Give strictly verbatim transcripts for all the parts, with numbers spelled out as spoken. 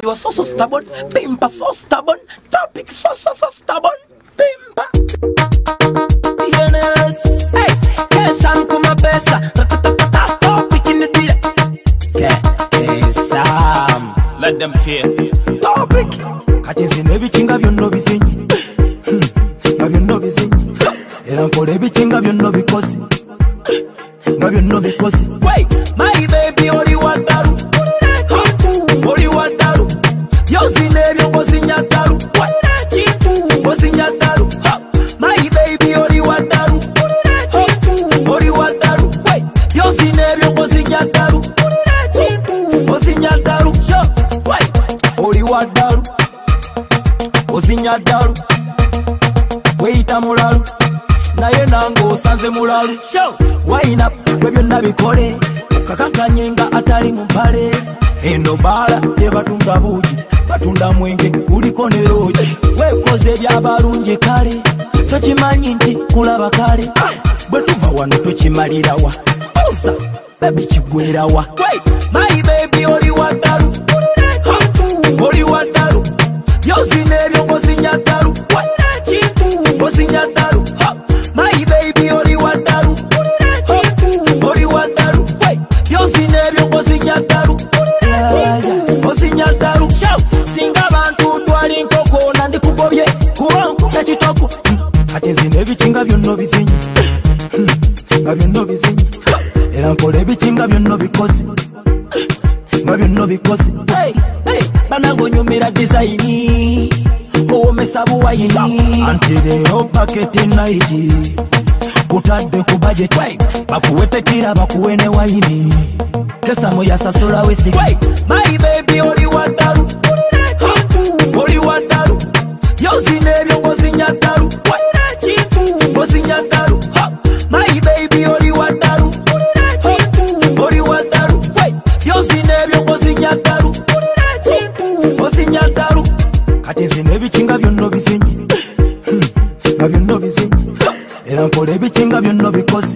You are so so stubborn, Pimpa so stubborn, topic so so so stubborn, Pimpa. Yes, hey, yes, I'm kuma pesa, topic in the deal. Yes, Sam, let them fear. Topic. Kati zine bichinga byonno bizinyi, nga byonno bizinyi. Era nkole bichinga byonno bikosi, nga byonno bikosi. Wait, my baby oli wadaru, oli wadaru. Yozine byo ngozinya daru, ngozinya daru. My baby oli wadaru, oli wadaru. Wait, yozine byo ngozinya daru, ngozinya daru. Wait, oli wadaru, ngozinya daru. Weita mulalu, naye nango osanze mulalu. Wine up, gwe byonna bikole, kakakanye nga atali mu mpale. Eno bala tebatunda buji, batunda mwenge kuliko ne roji. Wekoze byabalungi kale, tokimanyi nti kulaba kale. Bwe tuva wano tokimalirawa, osa baby kigwerawa. My baby oli wadaru, oli wadaru. Yozine ebyo ngozinya daru, ngozinya daru. My baby oli wadaru, oli wadaru. Yozine ebyo ngozinya daru, ngozinya daru. Singa abantu twali nkoko nandikugobye kuba nkubye kitoko. Kati zine ebichinga byonno bizinyi, nga byonno bizinyi. Era nkole ebichinga byonno bikosi, nga byonno bikosi. Hey, hey, banango nyumira design, owomesa buwayini. Antireyo paketi naiti, kutadde ku budget. Bakuwete kira bakuwe ne wayini, kesa moya sasula wesi. My baby oli wadaru, oli wadaru. Yozine ebyo ngozinya daru, ngozinya daru. My baby oli wadaru, oli wadaru. Yozine ebyo ngozinya daru, ngozinya daru. Kati zine ebichinga byonno bizinyi, nga byonno bizinyi. Era nkole ebichinga byonno bikosi,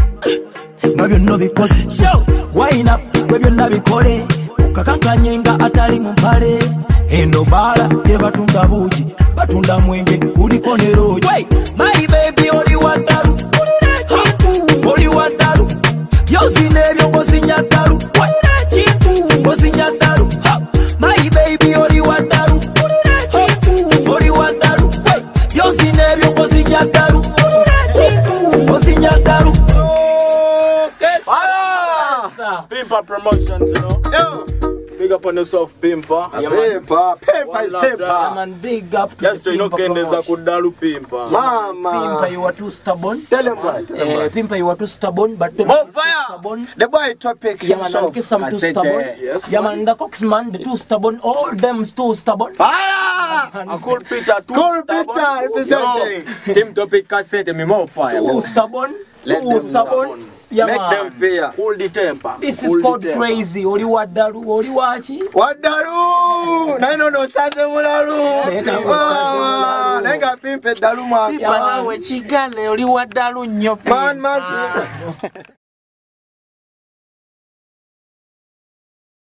nga byonno bikosi. Wine up, gwe byonna bikole, kakakanye nga atali mu mpale. Eno bala tebatunda buji, batunda mwenge kuliko ne roji. My baby oli wadaru, oli wadaru. Yozine ebyo ngozinya daru, ngozinya daru. My baby oli wadaru, oli wadaru. Yozine ebyo ngozinya daru, ngozinya daru. Pimpa Promotions, you know. Yeah. Big up on yourself, Pimpa. Yeah, Pimpa, Pimpa is Pimpa. Man, big up to yes, the you know, Pimpa Kendeza promotion. Kudalu Pimpa. Mama. Pimpa, you are too stubborn. Tell him right. Tell him Eh, right. Pimpa, you are too stubborn, but Pimpa More is too fire. stubborn. The boy topic Yeah, man, himself. the some I too said, stubborn. uh, yes, Yeah, man, the Cox man, the too stubborn. All them too stubborn. Fire! A cool Peter, too Cool stubborn. Peter representing. Team topic cassette me more fire. Too stubborn. Let Too them stubborn. stubborn. Yeah, Make man. them fear. Cool the temper. This cool is the called temper. crazy. Oli wadaru, oli wachi. Wadaru! Na ino no sanze mularu. Nena Mama, nega pimpe daru mwa. Yeah, man. Nawe kigale oli wadalu nnyo. Man, man.